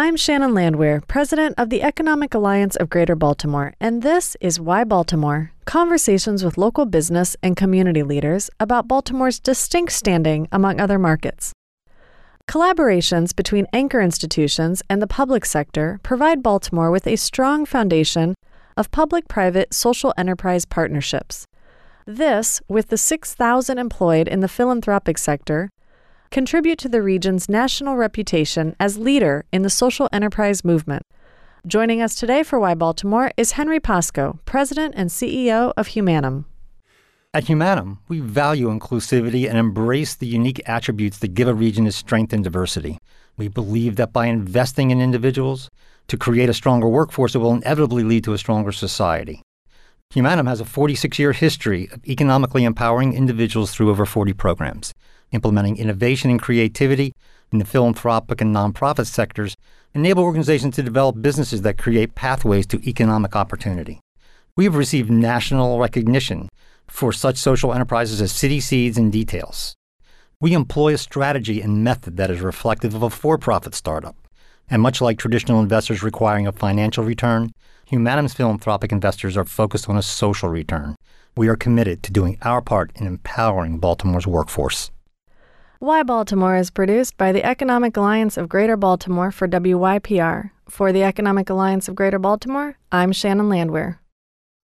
I'm Shannon Landwehr, president of the Economic Alliance of Greater Baltimore, and this is Why Baltimore, conversations with local business and community leaders about Baltimore's distinct standing among other markets. Collaborations between anchor institutions and the public sector provide Baltimore with a strong foundation of public-private social enterprise partnerships. This, with the 6,000 employed in the philanthropic sector, contribute to the region's national reputation as leader in the social enterprise movement. Joining us today for Why Baltimore is Henry Pasco, President and CEO of Humanum. At Humanum, we value inclusivity and embrace the unique attributes that give a region its strength and diversity. We believe that by investing in individuals to create a stronger workforce, it will inevitably lead to a stronger society. Humanum has a 46-year history of economically empowering individuals through over 40 programs, implementing innovation and creativity in the philanthropic and nonprofit sectors, enable organizations to develop businesses that create pathways to economic opportunity. We have received national recognition for such social enterprises as City Seeds and Details. We employ a strategy and method that is reflective of a for-profit startup. And much like traditional investors requiring a financial return, Humanum's philanthropic investors are focused on a social return. We are committed to doing our part in empowering Baltimore's workforce. Why Baltimore is produced by the Economic Alliance of Greater Baltimore for WYPR. For the Economic Alliance of Greater Baltimore, I'm Shannon Landwehr.